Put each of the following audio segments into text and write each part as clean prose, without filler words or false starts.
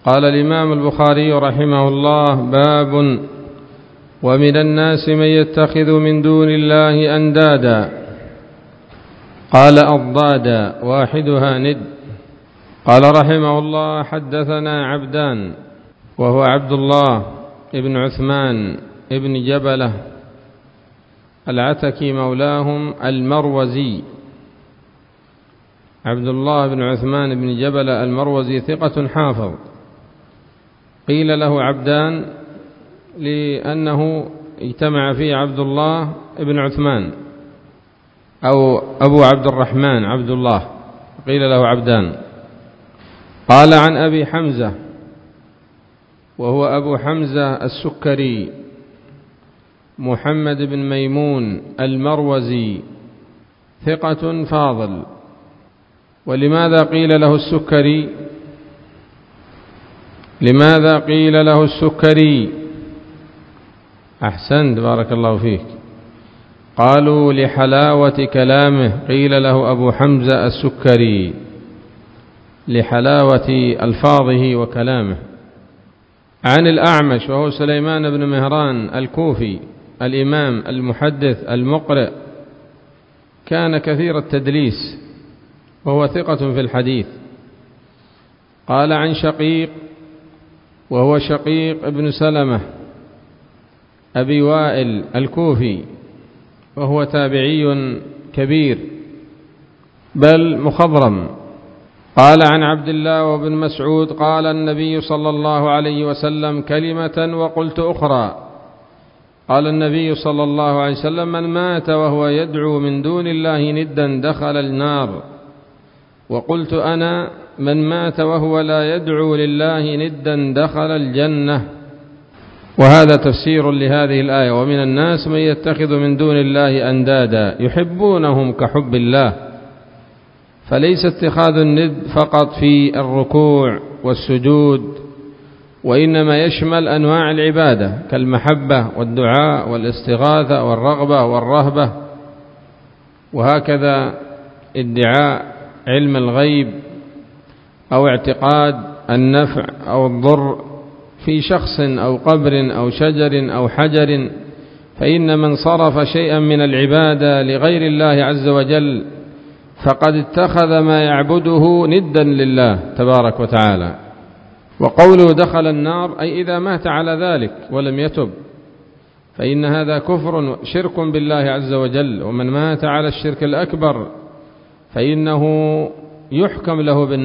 قال الإمام البخاري رحمه الله: باب: ومن الناس من يتخذ من دون الله أندادا. قال: أضدادا واحدها ند. قال رحمه الله: حدثنا عبدان، وهو عبد الله ابن عثمان ابن جبلة العتكي مولاهم المروزي. عبد الله بن عثمان بن جبلة المروزي ثقة حافظ، قيل له عبدان لأنه اجتمع فيه عبد الله بن عثمان أو أبو عبد الرحمن عبد الله، قيل له عبدان. قال عن أبي حمزة، وهو أبو حمزة السكري محمد بن ميمون المروزي ثقة فاضل. ولماذا قيل له السكري؟ لماذا قيل له السكري؟ أحسنت، بارك الله فيك. قالوا: لحلاوة كلامه قيل له أبو حمزة السكري، لحلاوة ألفاظه وكلامه. عن الأعمش، وهو سليمان بن مهران الكوفي الإمام المحدث المقرئ، كان كثير التدليس وهو ثقة في الحديث. قال عن شقيق، وهو شقيق ابن سلمة أبي وائل الكوفي، وهو تابعي كبير بل مخضرم. قال عن عبد الله وابن مسعود قال النبي صلى الله عليه وسلم كلمة وقلت أخرى. قال النبي صلى الله عليه وسلم: من مات وهو يدعو من دون الله ندا دخل النار. وقلت أنا: من مات وهو لا يدعو لله ندا دخل الجنة. وهذا تفسير لهذه الآية: ومن الناس من يتخذ من دون الله أندادا يحبونهم كحب الله. فليس اتخاذ الند فقط في الركوع والسجود، وإنما يشمل أنواع العبادة كالمحبة والدعاء والاستغاثة والرغبة والرهبة، وهكذا ادعاء علم الغيب أو اعتقاد النفع أو الضر في شخص أو قبر أو شجر أو حجر. فإن من صرف شيئا من العبادة لغير الله عز وجل فقد اتخذ ما يعبده ندا لله تبارك وتعالى. وقوله دخل النار أي إذا مات على ذلك ولم يتب، فإن هذا كفر شرك بالله عز وجل. ومن مات على الشرك الأكبر فإنه يحكم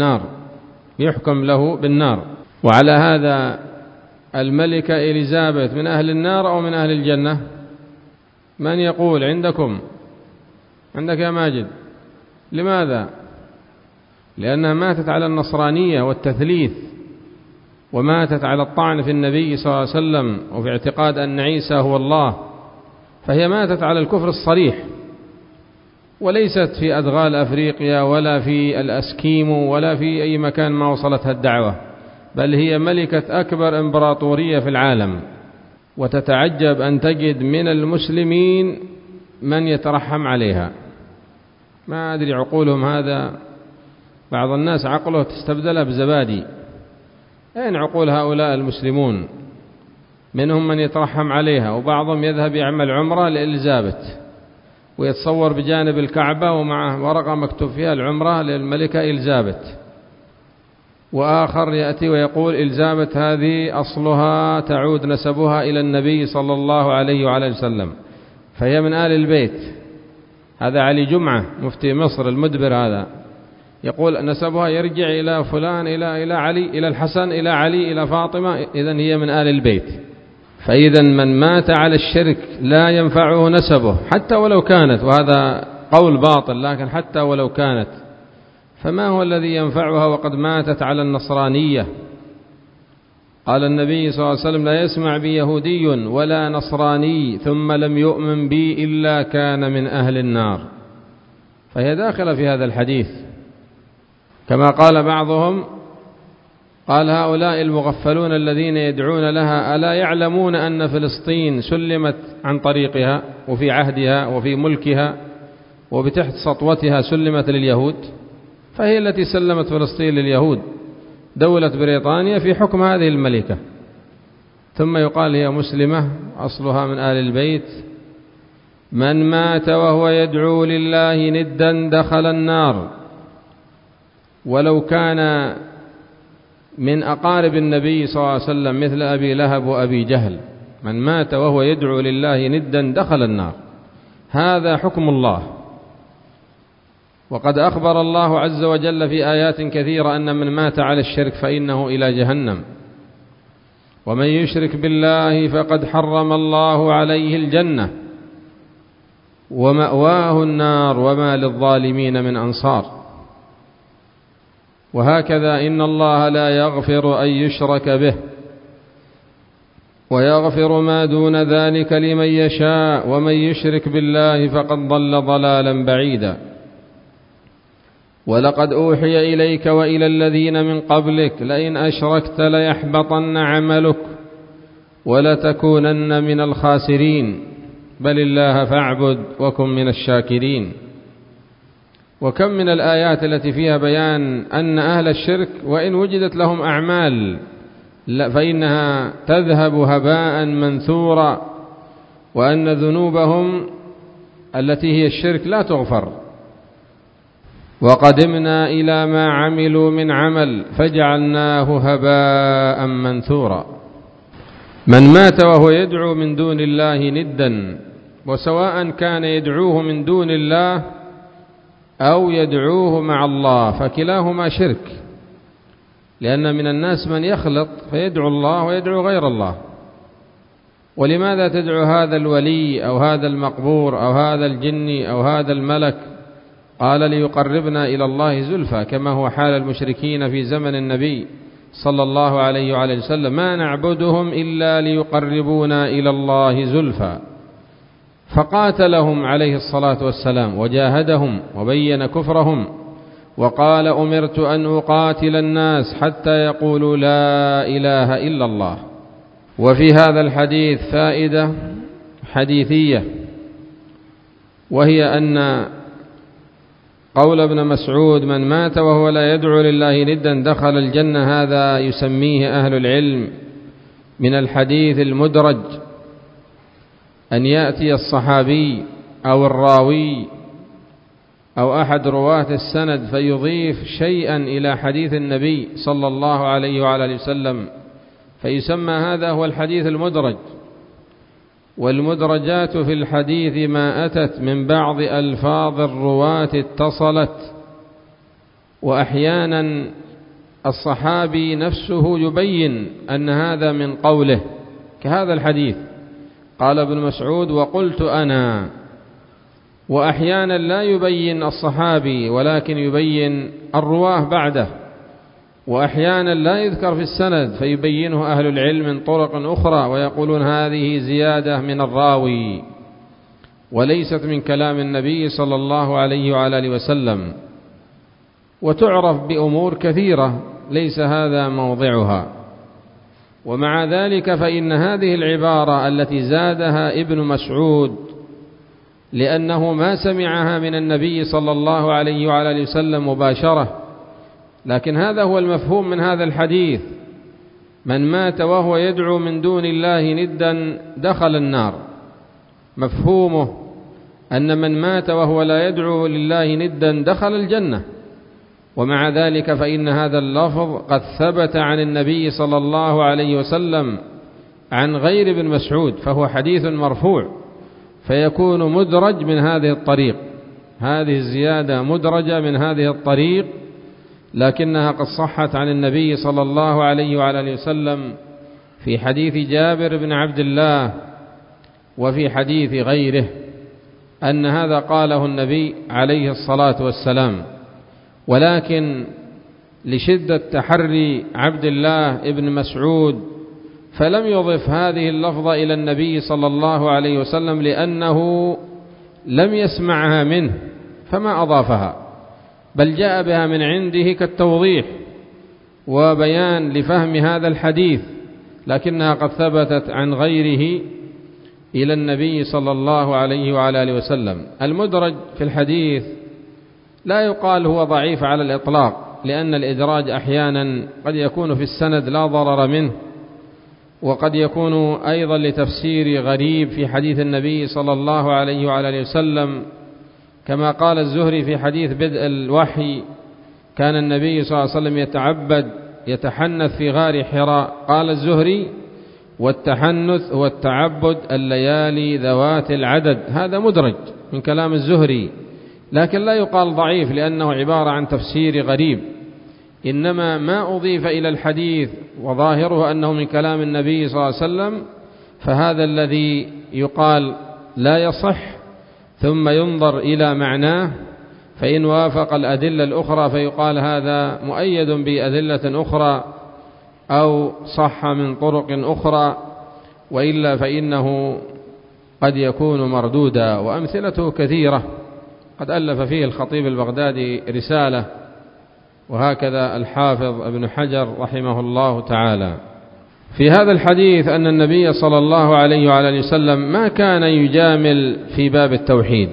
له بالنار. وعلى هذا الملكة إليزابيث من أهل النار أو من أهل الجنة؟ من يقول؟ عندك يا ماجد. لماذا؟ لأنها ماتت على النصرانية والتثليث، وماتت على الطعن في النبي صلى الله عليه وسلم وفي اعتقاد أن عيسى هو الله، فهي ماتت على الكفر الصريح، وليست في أدغال أفريقيا ولا في الأسكيمو ولا في أي مكان ما وصلتها الدعوة، بل هي ملكة أكبر إمبراطورية في العالم. وتتعجب أن تجد من المسلمين من يترحم عليها. ما أدري عقولهم هذا، بعض الناس عقله تستبدلها بزبادي. أين عقول هؤلاء المسلمون؟ منهم من يترحم عليها، وبعضهم يذهب يعمل عمرة لإليزابيث ويتصور بجانب الكعبة ومعه ورقة مكتوب فيها العمرة للملكة إليزابيث، وآخر يأتي ويقول إليزابيث هذه أصلها تعود نسبها إلى النبي صلى الله عليه وعلى وسلم، فهي من آل البيت. هذا علي جمعة مفتي مصر المدبر، هذا يقول نسبها يرجع إلى فلان إلى علي، إلى الحسن، إلى علي، إلى فاطمة، إذن هي من آل البيت. فإذا من مات على الشرك لا ينفعه نسبه حتى ولو كانت، وهذا قول باطل، لكن حتى ولو كانت، فما هو الذي ينفعها وقد ماتت على النصرانية؟ قال النبي صلى الله عليه وسلم: لا يسمع بي يهودي ولا نصراني ثم لم يؤمن بي إلا كان من أهل النار. فهي داخلة في هذا الحديث. كما قال بعضهم، قال هؤلاء المغفلون الذين يدعون لها ألا يعلمون أن فلسطين سلمت عن طريقها وفي عهدها وفي ملكها وبتحت سطوتها سلمت لليهود؟ فهي التي سلمت فلسطين لليهود، دولة بريطانيا في حكم هذه الملكة، ثم يقال هي مسلمة أصلها من آل البيت. من مات وهو يدعو لله ندا دخل النار، ولو كان من أقارب النبي صلى الله عليه وسلم مثل أبي لهب وأبي جهل، من مات وهو يدعو لله ندا دخل النار. هذا حكم الله. وقد أخبر الله عز وجل في آيات كثيرة أن من مات على الشرك فإنه إلى جهنم، ومن يشرك بالله فقد حرم الله عليه الجنة ومأواه النار وما للظالمين من أنصار. وهكذا إن الله لا يغفر أن يشرك به ويغفر ما دون ذلك لمن يشاء، ومن يشرك بالله فقد ضل ضلالا بعيدا. ولقد أوحي إليك وإلى الذين من قبلك لئن أشركت ليحبطن عملك ولتكونن من الخاسرين، بل الله فاعبد وكن من الشاكرين. وكم من الآيات التي فيها بيان أن أهل الشرك وإن وجدت لهم أعمال فإنها تذهب هباء منثورا، وأن ذنوبهم التي هي الشرك لا تغفر. وقدمنا إلى ما عملوا من عمل فجعلناه هباء منثورا. من مات وهو يدعو من دون الله ندا، وسواء كان يدعوه من دون الله أو يدعوه مع الله فكلاهما شرك، لأن من الناس من يخلط فيدعو الله ويدعو غير الله. ولماذا تدعو هذا الولي أو هذا المقبور أو هذا الجني أو هذا الملك؟ قال ليقربنا إلى الله زلفى، كما هو حال المشركين في زمن النبي صلى الله عليه وعلى وسلم: ما نعبدهم إلا ليقربونا إلى الله زلفى. فقاتلهم عليه الصلاة والسلام وجاهدهم وبين كفرهم، وقال: أمرت أن أقاتل الناس حتى يقولوا لا إله إلا الله. وفي هذا الحديث فائدة حديثية، وهي أن قول ابن مسعود: من مات وهو لا يدعو لله ندا دخل الجنة، هذا يسميه أهل العلم من الحديث المدرج، أن يأتي الصحابي أو الراوي أو أحد رواة السند فيضيف شيئا إلى حديث النبي صلى الله عليه وعلى وسلم، فيسمى هذا هو الحديث المدرج. والمدرجات في الحديث ما أتت من بعض ألفاظ الرواة اتصلت، وأحيانا الصحابي نفسه يبين أن هذا من قوله، كهذا الحديث قال ابن مسعود: وقلت أنا. وأحيانا لا يبين الصحابي ولكن يبين الرواه بعده، وأحيانا لا يذكر في السند فيبينه أهل العلم من طرق أخرى ويقولون هذه زيادة من الراوي وليست من كلام النبي صلى الله عليه وعلى آله وسلم، وتعرف بأمور كثيرة ليس هذا موضعها. ومع ذلك فإن هذه العبارة التي زادها ابن مسعود لأنه ما سمعها من النبي صلى الله عليه وعلى آله وسلم مباشرة، لكن هذا هو المفهوم من هذا الحديث: من مات وهو يدعو من دون الله ندا دخل النار. مفهومه أن من مات وهو لا يدعو لله ندا دخل الجنة. ومع ذلك فإن هذا اللفظ قد ثبت عن النبي صلى الله عليه وسلم عن غير ابن مسعود، فهو حديث مرفوع، فيكون مدرج من هذه الطريق. هذه الزيادة مدرجة من هذه الطريق، لكنها قد صحت عن النبي صلى الله عليه وعلى آله وسلم في حديث جابر بن عبد الله وفي حديث غيره أن هذا قاله النبي عليه الصلاة والسلام. ولكن لشدة تحري عبد الله بن مسعود فلم يضف هذه اللفظة إلى النبي صلى الله عليه وسلم، لأنه لم يسمعها منه فما أضافها، بل جاء بها من عنده كالتوضيح وبيان لفهم هذا الحديث، لكنها قد ثبتت عن غيره إلى النبي صلى الله عليه وعلى آله وسلم. المدرج في الحديث لا يقال هو ضعيف على الإطلاق، لأن الإدراج أحيانا قد يكون في السند لا ضرر منه، وقد يكون أيضا لتفسير غريب في حديث النبي صلى الله عليه وعلى آله وسلم، كما قال الزهري في حديث بدء الوحي: كان النبي صلى الله عليه وسلم يتحنث في غار حراء. قال الزهري: والتحنث هو التعبد الليالي ذوات العدد. هذا مدرج من كلام الزهري، لكن لا يقال ضعيف لأنه عبارة عن تفسير غريب، إنما ما أضيف إلى الحديث وظاهره أنه من كلام النبي صلى الله عليه وسلم، فهذا الذي يقال لا يصح، ثم ينظر إلى معناه، فإن وافق الأدلة الأخرى فيقال هذا مؤيد بأدلة أخرى أو صح من طرق أخرى، وإلا فإنه قد يكون مردودا. وأمثلته كثيرة، قد ألف فيه الخطيب البغدادي رسالة، وهكذا الحافظ ابن حجر رحمه الله تعالى. في هذا الحديث أن النبي صلى الله عليه وعلى وسلم ما كان يجامل في باب التوحيد،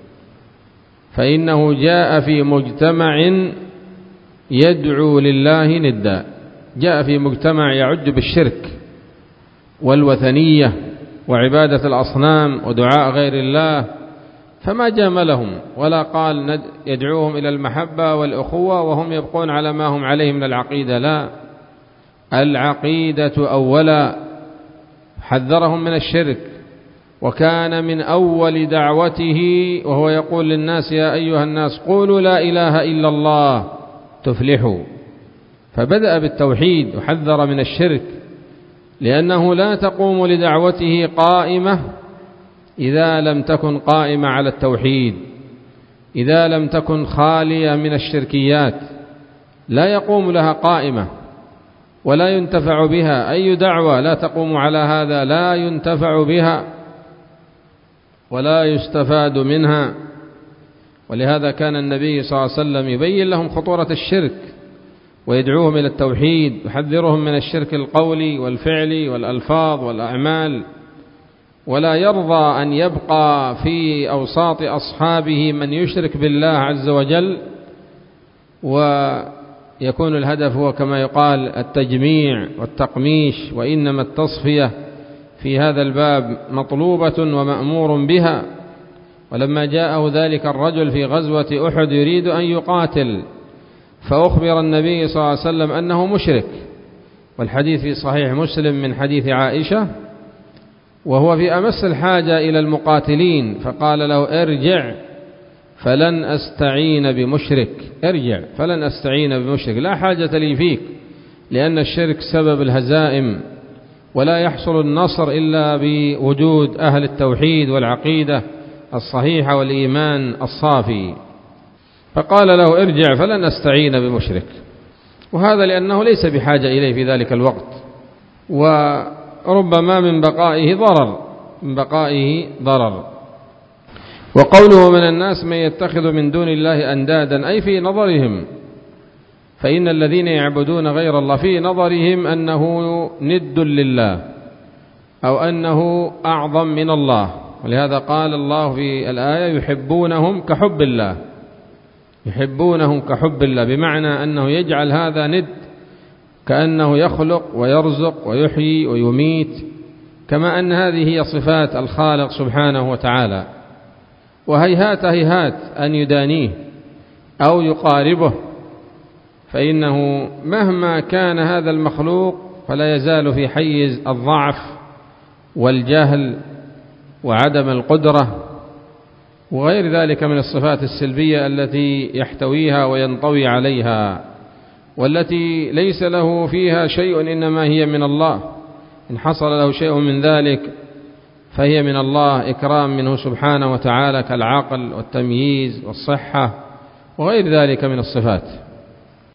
فإنه جاء في مجتمع يدعو لله ندا، جاء في مجتمع يعج بالشرك والوثنية وعبادة الأصنام ودعاء غير الله، فما جاملهم ولا قال يدعوهم إلى المحبة والأخوة وهم يبقون على ما هم عليه من العقيدة، لا، العقيدة أولا، حذرهم من الشرك. وكان من أول دعوته وهو يقول للناس: يا أيها الناس قولوا لا إله إلا الله تفلحوا. فبدأ بالتوحيد وحذر من الشرك، لأنه لا تقوم لدعوته قائمة إذا لم تكن قائمة على التوحيد، إذا لم تكن خالية من الشركيات لا يقوم لها قائمة ولا ينتفع بها. أي دعوة لا تقوم على هذا لا ينتفع بها ولا يستفاد منها. ولهذا كان النبي صلى الله عليه وسلم يبين لهم خطورة الشرك ويدعوهم إلى التوحيد، يحذرهم من الشرك القولي والفعلي والألفاظ والأعمال، ولا يرضى أن يبقى في أوساط أصحابه من يشرك بالله عز وجل، ويكون الهدف هو كما يقال التجميع والتقميش، وإنما التصفية في هذا الباب مطلوبة ومأمور بها. ولما جاءه ذلك الرجل في غزوة أحد يريد أن يقاتل، فأخبر النبي صلى الله عليه وسلم أنه مشرك، والحديث في صحيح مسلم من حديث عائشة، وهو في أمس الحاجة إلى المقاتلين، فقال له: ارجع فلن أستعين بمشرك، ارجع فلن أستعين بمشرك، لا حاجة لي فيك، لأن الشرك سبب الهزائم، ولا يحصل النصر إلا بوجود أهل التوحيد والعقيدة الصحيحة والإيمان الصافي. فقال له: ارجع فلن أستعين بمشرك، وهذا لأنه ليس بحاجة إليه في ذلك الوقت، وربما من بقائه ضرر. وقوله: من الناس من يتخذ من دون الله أندادا، أي في نظرهم، فإن الذين يعبدون غير الله في نظرهم أنه ند لله أو أنه أعظم من الله. ولهذا قال الله في الآية: يحبونهم كحب الله، يحبونهم كحب الله، بمعنى أنه يجعل هذا ند، كأنه يخلق ويرزق ويحيي ويميت، كما أن هذه هي صفات الخالق سبحانه وتعالى. وهيهات هيهات أن يدانيه أو يقاربه، فإنه مهما كان هذا المخلوق فلا يزال في حيز الضعف والجهل وعدم القدرة وغير ذلك من الصفات السلبية التي يحتويها وينطوي عليها، والتي ليس له فيها شيء، إنما هي من الله. إن حصل له شيء من ذلك فهي من الله، إكرام منه سبحانه وتعالى، كالعقل والتمييز والصحة وغير ذلك من الصفات.